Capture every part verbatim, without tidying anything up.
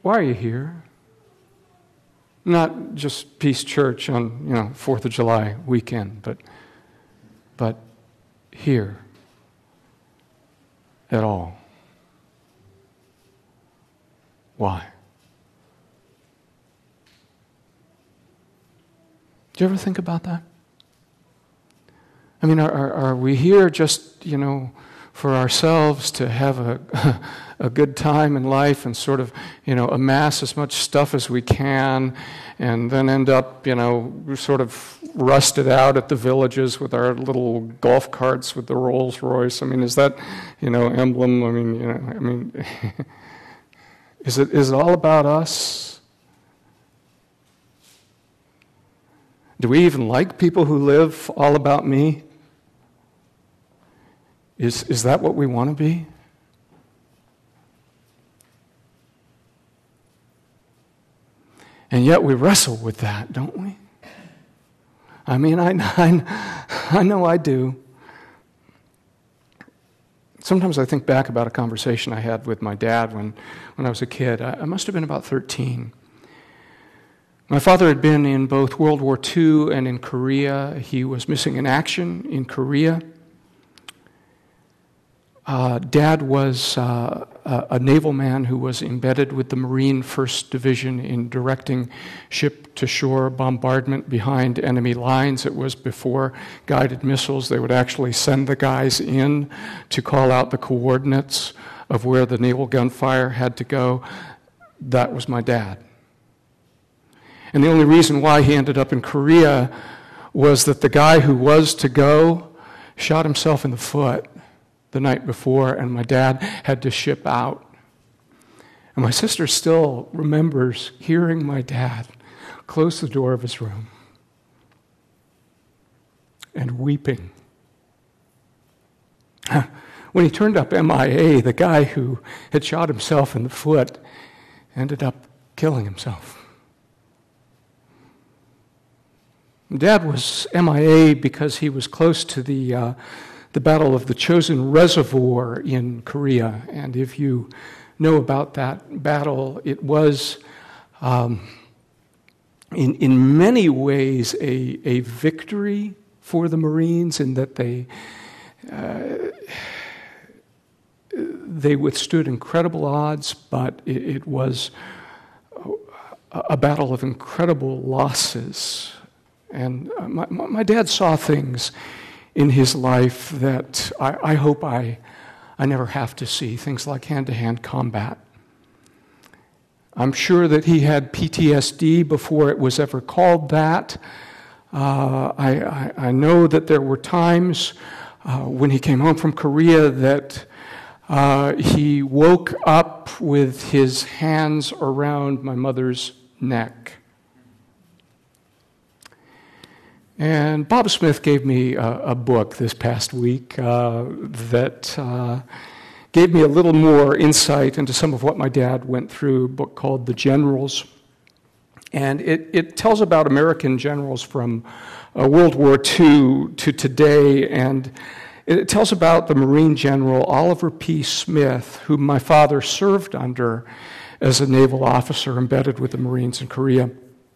why are you here? Not just Peace Church on, you know, fourth of July weekend, but but here at all. Why? Do you ever think about that? I mean, are, are, are we here just, you know, for ourselves to have a a good time in life and sort of, you know, amass as much stuff as we can and then end up, you know, sort of rusted out at the villages with our little golf carts with the Rolls Royce? I mean, is that, you know, emblem? I mean, you know, I mean, is it is it all about us? Do we even like people who live all about me? Is is that what we want to be? And yet we wrestle with that, don't we? I mean, I, I, I know I do. Sometimes I think back about a conversation I had with my dad when, when I was a kid. I, I must have been about thirteen. My father had been in both World War Two and in Korea. He was missing in action in Korea. Uh, Dad was uh, a, a naval man who was embedded with the Marine First Division in directing ship-to-shore bombardment behind enemy lines. It was before guided missiles. They would actually send the guys in to call out the coordinates of where the naval gunfire had to go. That was my dad. And the only reason why he ended up in Korea was that the guy who was to go shot himself in the foot the night before, and my dad had to ship out. And my sister still remembers hearing my dad close the door of his room and weeping. When he turned up M I A, the guy who had shot himself in the foot ended up killing himself. Dad was M I A because he was close to the uh, the Battle of the Chosin Reservoir in Korea. And if you know about that battle, it was um, in, in many ways a, a victory for the Marines in that they, uh, they withstood incredible odds, but it, it was a, a battle of incredible losses. And my, my dad saw things in his life that I, I hope I, I never have to see, things like hand-to-hand combat. I'm sure that he had P T S D before it was ever called that. Uh, I, I, I know that there were times uh, when he came home from Korea that uh, he woke up with his hands around my mother's neck. And Bob Smith gave me a, a book this past week uh, that uh, gave me a little more insight into some of what my dad went through, a book called The Generals. And it, it tells about American generals from uh, World War Two to today, and it tells about the Marine General Oliver P. Smith, whom my father served under as a naval officer embedded with the Marines in Korea.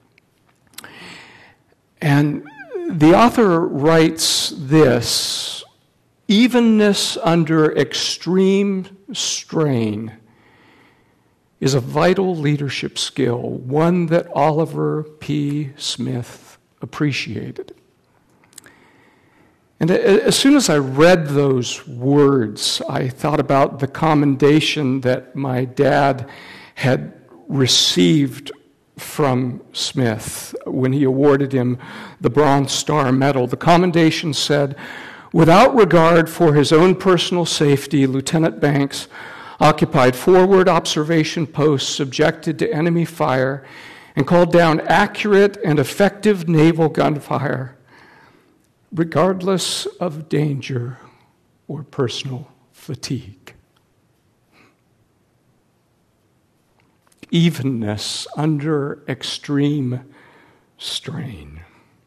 And the author writes this: evenness under extreme strain is a vital leadership skill, one that Oliver P. Smith appreciated. And as soon as I read those words, I thought about the commendation that my dad had received from Smith when he awarded him the Bronze Star Medal. The commendation said, "Without regard for his own personal safety, Lieutenant Banks occupied forward observation posts subjected to enemy fire and called down accurate and effective naval gunfire, regardless of danger or personal fatigue." Evenness under extreme strain.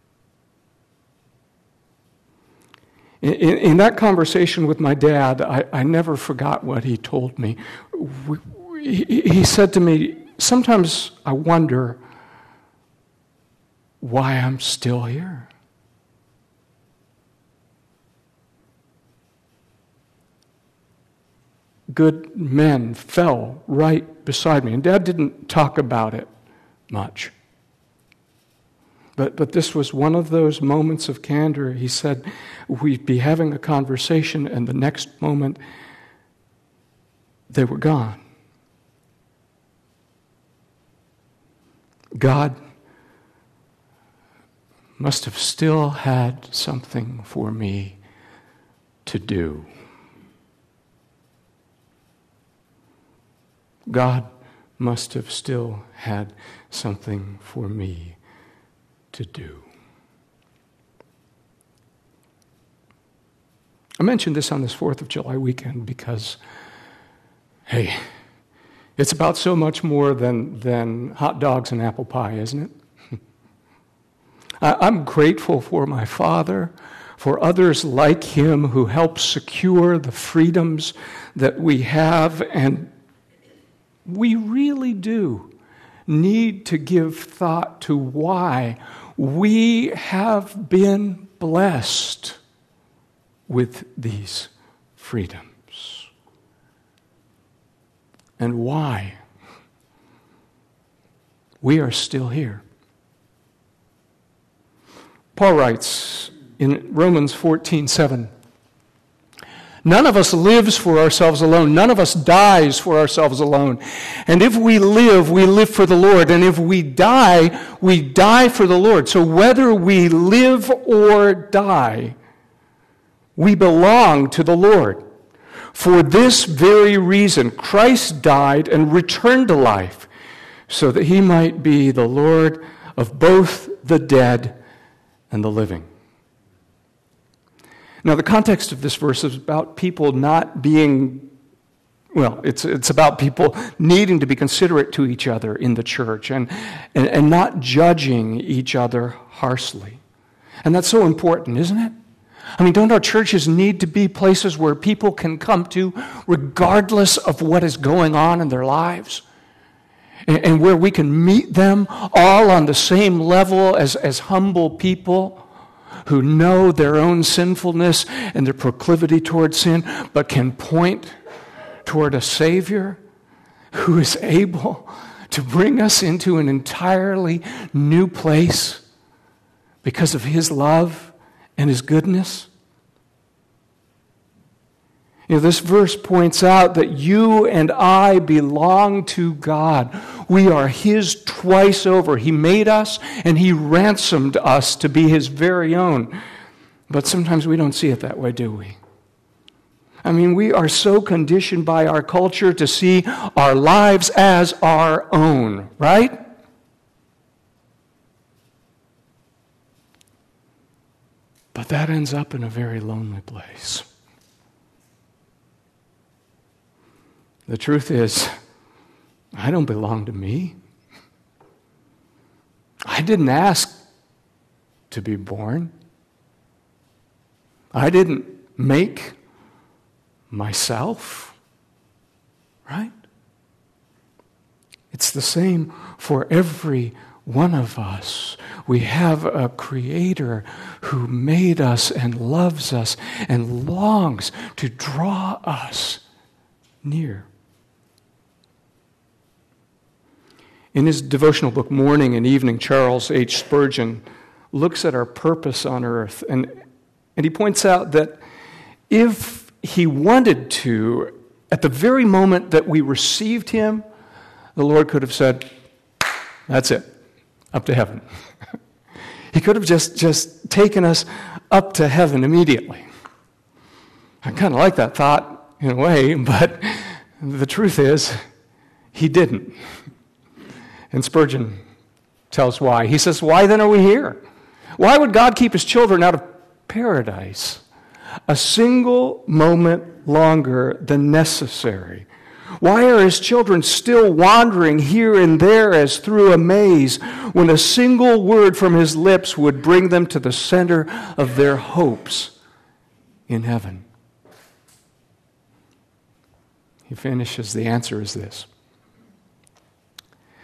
In, in, in that conversation with my dad, I, I never forgot what he told me. We, he, he said to me, sometimes I wonder why I'm still here. Good men fell right beside me, and Dad didn't talk about it much. But, but this was one of those moments of candor. He said we'd be having a conversation, and the next moment they were gone. God must have still had something for me to do. God must have still had something for me to do. I mentioned this on this fourth of July weekend because, hey, it's about so much more than, than hot dogs and apple pie, isn't it? I, I'm grateful for my father, for others like him who help secure the freedoms that we have, and we really do need to give thought to why we have been blessed with these freedoms and why we are still here. Paul writes in Romans fourteen seven, none of us lives for ourselves alone. None of us dies for ourselves alone. And if we live, we live for the Lord. And if we die, we die for the Lord. So whether we live or die, we belong to the Lord. For this very reason, Christ died and returned to life, so that he might be the Lord of both the dead and the living. Now, the context of this verse is about people not being, well, it's it's about people needing to be considerate to each other in the church and, and, and not judging each other harshly. And that's so important, isn't it? I mean, don't our churches need to be places where people can come to regardless of what is going on in their lives? And, and where we can meet them all on the same level as, as humble people who know their own sinfulness and their proclivity toward sin, but can point toward a Savior who is able to bring us into an entirely new place because of his love and his goodness. You know, this verse points out that you and I belong to God. We are his twice over. He made us and he ransomed us to be his very own. But sometimes we don't see it that way, do we? I mean, we are so conditioned by our culture to see our lives as our own, right? But that ends up in a very lonely place. The truth is, I don't belong to me. I didn't ask to be born. I didn't make myself, right? It's the same for every one of us. We have a Creator who made us and loves us and longs to draw us near. In his devotional book, Morning and Evening, Charles H. Spurgeon looks at our purpose on earth, and, and he points out that if he wanted to, at the very moment that we received him, the Lord could have said, that's it, up to heaven. He could have just, just taken us up to heaven immediately. I kind of like that thought in a way, but the truth is, he didn't. And Spurgeon tells why. He says, why then are we here? Why would God keep his children out of paradise a single moment longer than necessary? Why are his children still wandering here and there as through a maze when a single word from his lips would bring them to the center of their hopes in heaven? He finishes, the answer is this.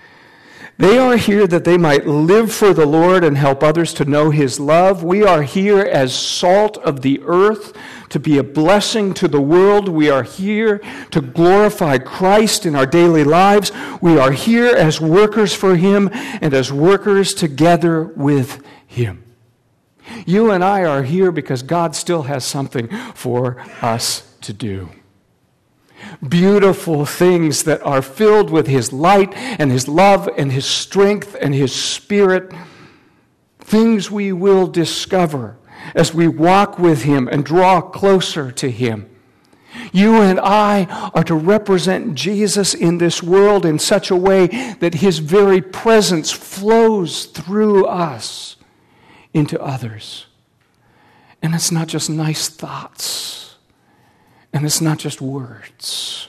They are here that they might live for the Lord and help others to know His love. We are here as salt of the earth to be a blessing to the world. We are here to glorify Christ in our daily lives. We are here as workers for Him and as workers together with Him. You and I are here because God still has something for us to do. Beautiful things that are filled with His light and His love and His strength and His Spirit. Things we will discover as we walk with Him and draw closer to Him. You and I are to represent Jesus in this world in such a way that His very presence flows through us into others. And it's not just nice thoughts. And it's not just words.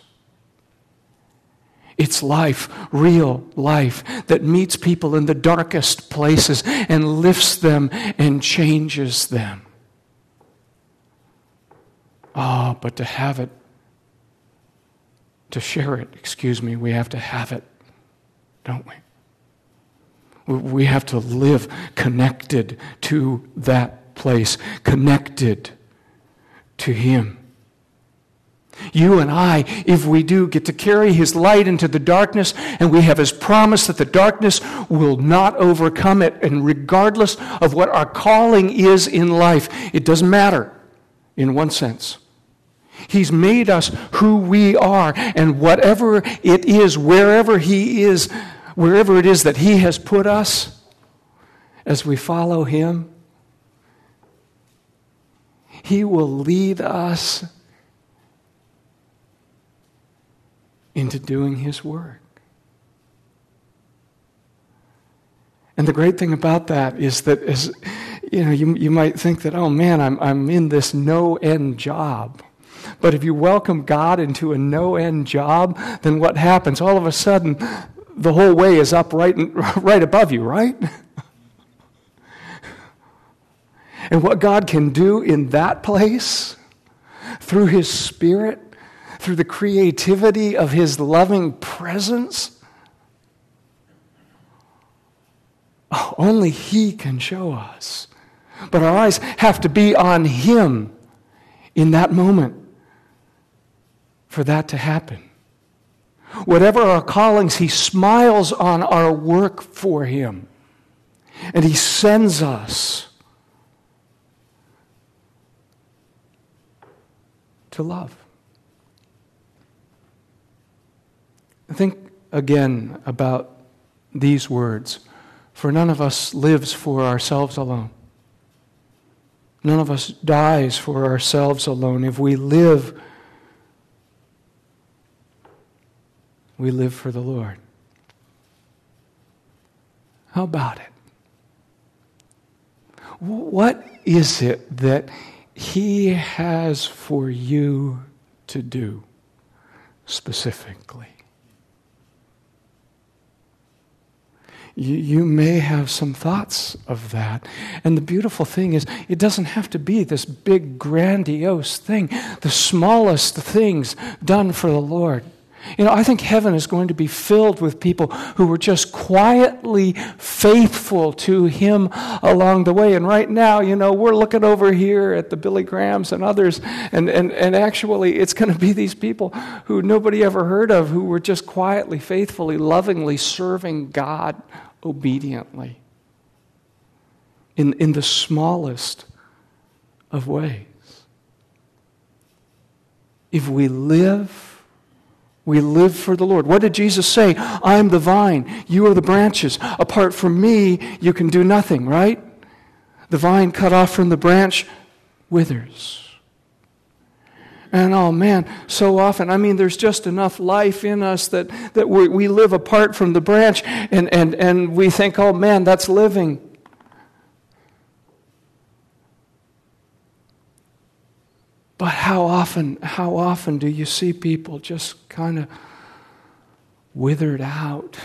It's life, real life, that meets people in the darkest places and lifts them and changes them. Ah, oh, but to have it, to share it, excuse me, we have to have it, don't we? We have to live connected to that place, connected to Him. You and I, if we do, get to carry His light into the darkness, and we have His promise that the darkness will not overcome it. And regardless of what our calling is in life, it doesn't matter in one sense. He's made us who we are, and whatever it is, wherever He is, wherever it is that He has put us, as we follow Him, He will lead us into doing His work. And the great thing about that is that, is, you know, you, you might think that, oh man, I'm, I'm in this no-end job. But if you welcome God into a no-end job, then what happens? All of a sudden, the whole way is up right, right above you, right? And what God can do in that place, through His Spirit, through the creativity of His loving presence, oh, only He can show us. But our eyes have to be on Him in that moment for that to happen. Whatever our callings, He smiles on our work for Him. And He sends us to love. Think again about these words. For none of us lives for ourselves alone. None of us dies for ourselves alone. If we live, we live for the Lord. How about it? What is it that He has for you to do specifically? You, you may have some thoughts of that. And the beautiful thing is, it doesn't have to be this big, grandiose thing. The smallest things done for the Lord. You know, I think heaven is going to be filled with people who were just quietly faithful to Him along the way. And right now, you know, we're looking over here at the Billy Grahams and others, and, and, and actually it's going to be these people who nobody ever heard of, who were just quietly, faithfully, lovingly serving God obediently in, in the smallest of ways. If we live, we live for the Lord. What did Jesus say? I am the vine, you are the branches. Apart from me, you can do nothing, right? The vine cut off from the branch withers. And oh man, so often, I mean, there's just enough life in us that, that we, we live apart from the branch, and, and, and we think, oh man, that's living. But how often, how often do you see people just kind of withered out?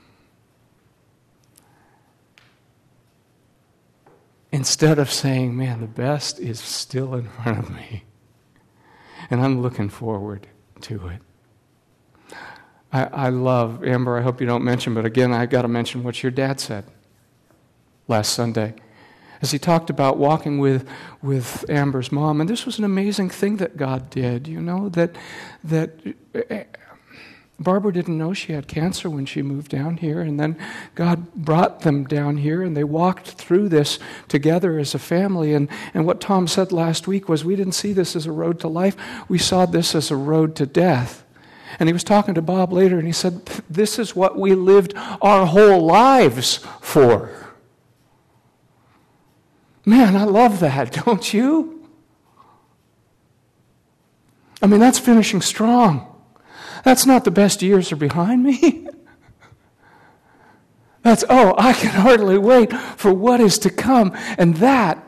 Instead of saying, man, the best is still in front of me. And I'm looking forward to it. I, I love, Amber, I hope you don't mention, but again, I got to mention what your dad said last Sunday. As he talked about walking with with Amber's mom, and this was an amazing thing that God did, you know, that that Barbara didn't know she had cancer when she moved down here, and then God brought them down here, and they walked through this together as a family. And, and what Tom said last week was, we didn't see this as a road to life, we saw this as a road to death. And he was talking to Bob later, and he said, this is what we lived our whole lives for. Man, I love that, don't you? I mean, that's finishing strong. That's not the best years are behind me. That's, oh, I can hardly wait for what is to come. And that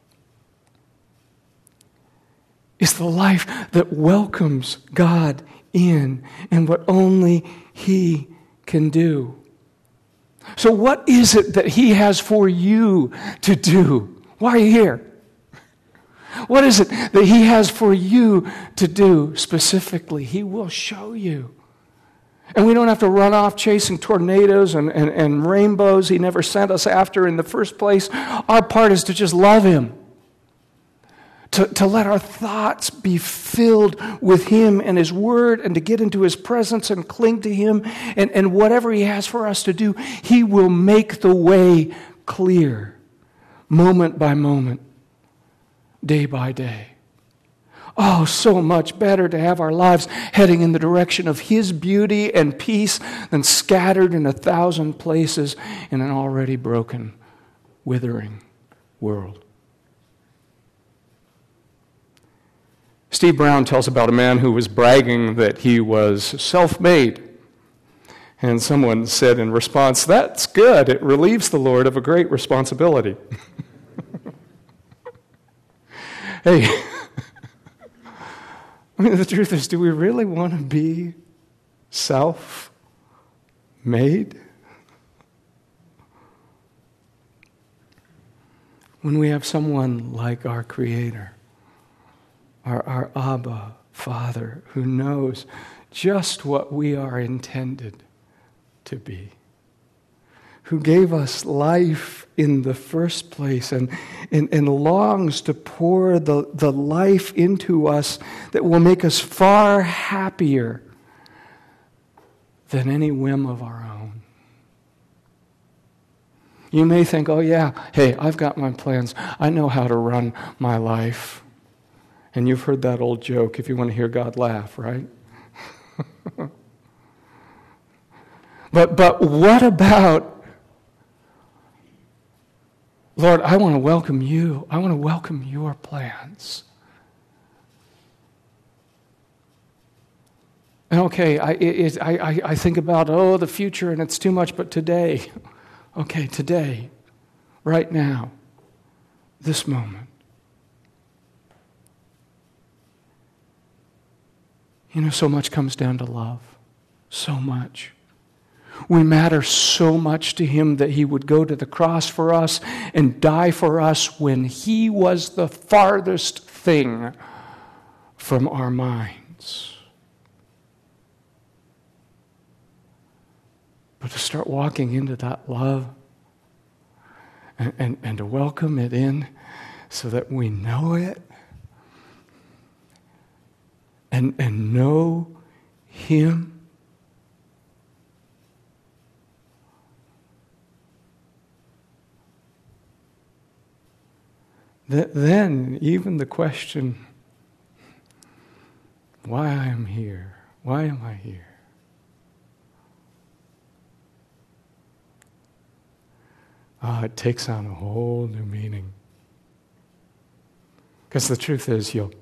is the life that welcomes God in and what only He can do. So what is it that He has for you to do? Why are you here? What is it that He has for you to do specifically? He will show you. And we don't have to run off chasing tornadoes and, and, and rainbows He never sent us after in the first place. Our part is to just love Him. To, to let our thoughts be filled with Him and His Word, and to get into His presence and cling to Him. And, and whatever He has for us to do, He will make the way clear, moment by moment, day by day. Oh, so much better to have our lives heading in the direction of His beauty and peace than scattered in a thousand places in an already broken, withering world. Steve Brown tells about a man who was bragging that he was self-made. And someone said in response, "That's good. It relieves the Lord of a great responsibility." Hey, I mean, the truth is, do we really want to be self-made? When we have someone like our Creator, our, our Abba Father, who knows just what we are intended to be, who gave us life in the first place and, and, and longs to pour the, the life into us that will make us far happier than any whim of our own. You may think, oh yeah, hey, I've got my plans. I know how to run my life. And you've heard that old joke, if you want to hear God laugh, right? but but what about, Lord, I want to welcome you. I want to welcome your plans. And okay, I, it, I, I think about, oh, the future, and it's too much, but today, okay, today, right now, this moment. You know, so much comes down to love. So much. We matter so much to Him that He would go to the cross for us and die for us when He was the farthest thing from our minds. But to start walking into that love and, and, and to welcome it in so that we know it and, and know Him. Then even the question, why I am here? Why am I here? Ah, it takes on a whole new meaning. Because the truth is, you'll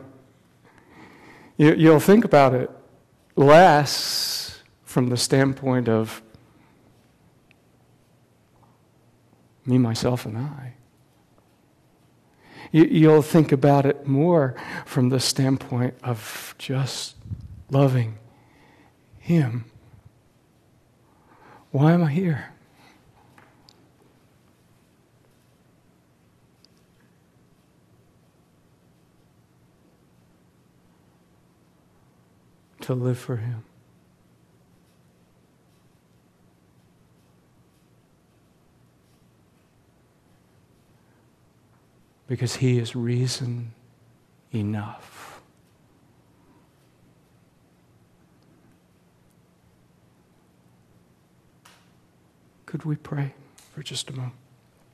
you, you'll think about it less from the standpoint of me, myself, and I. You'll think about it more from the standpoint of just loving Him. Why am I here? To live for Him. because he is reason enough. Could we pray for just a moment?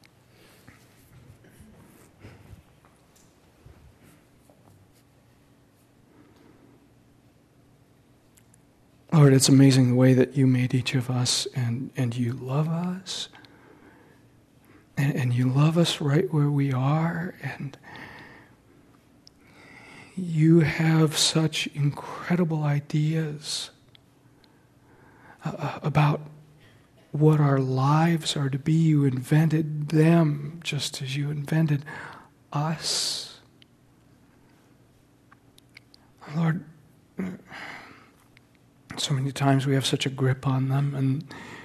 Lord, it's amazing the way that you made each of us, and, and you love us. And, and you love us right where we are. And you have such incredible ideas uh, about what our lives are to be. You invented them just as you invented us. Lord, so many times we have such a grip on them, and,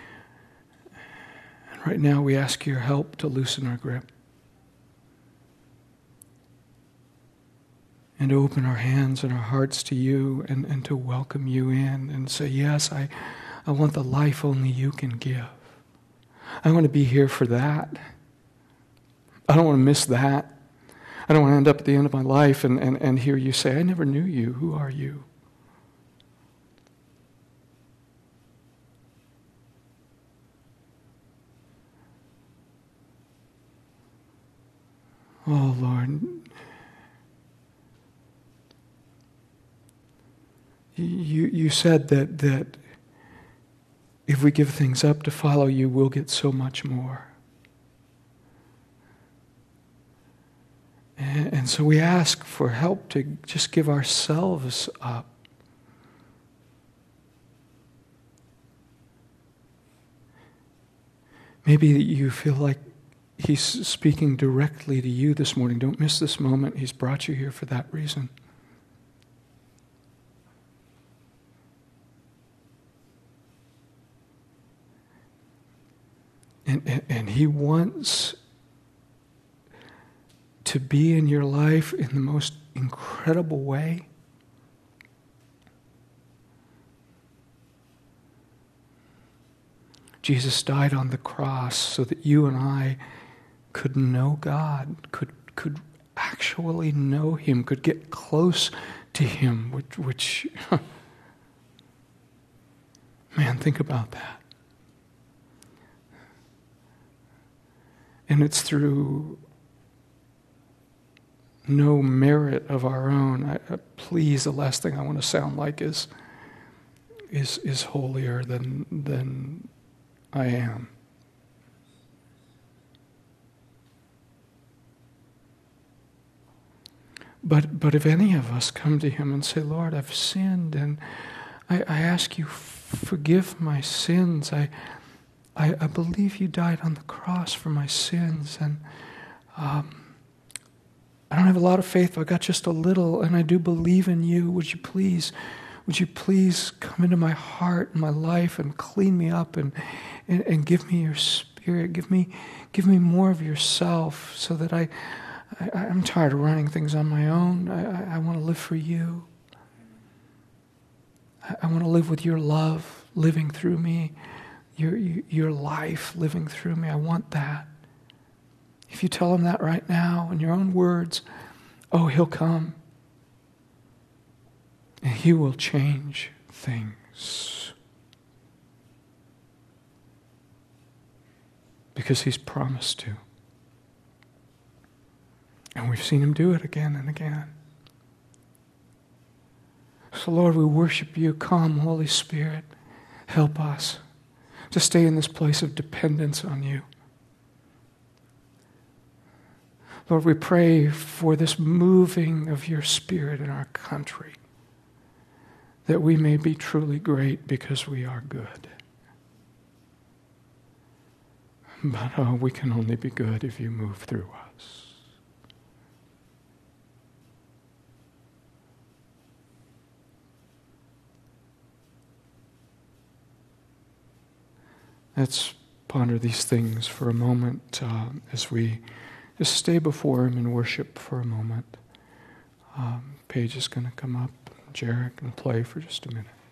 and right now we ask your help to loosen our grip and to open our hands and our hearts to you, and, and to welcome you in and say, yes, I, I want the life only you can give. I want to be here for that. I don't want to miss that. I don't want to end up at the end of my life and, and, and hear you say, I never knew you. Who are you? Oh, Lord, you, you said that, that if we give things up to follow you, we'll get so much more. And, and so we ask for help to just give ourselves up. Maybe you feel like he's speaking directly to you this morning. Don't miss this moment. He's brought you here for that reason. And, and, and he wants to be in your life in the most incredible way. Jesus died on the cross so that you and I could know God, could could actually know him, could get close to him, which, which man, think about that. And it's through no merit of our own. I, I, please, the last thing I want to sound like is is is holier than than I am. But but if any of us come to him and say, Lord, I've sinned, and I, I ask you, forgive my sins. I, I I believe you died on the cross for my sins, and um, I don't have a lot of faith, but I got just a little, and I do believe in you. Would you please, would you please come into my heart and my life and clean me up and and, and give me your Spirit, give me give me more of yourself, so that I. I, I'm tired of running things on my own. I, I, I want to live for you. I, I want to live with your love living through me, your, your life living through me. I want that. If you tell him that right now in your own words, oh, he'll come. And he will change things. Because he's promised to. And we've seen him do it again and again. So Lord, we worship you. Come, Holy Spirit, help us to stay in this place of dependence on you. Lord, we pray for this moving of your Spirit in our country, that we may be truly great because we are good. But oh, we can only be good if you move through us. Let's ponder these things for a moment uh, as we just stay before him and worship for a moment. Um, Paige is going to come up. Jarek can play for just a minute.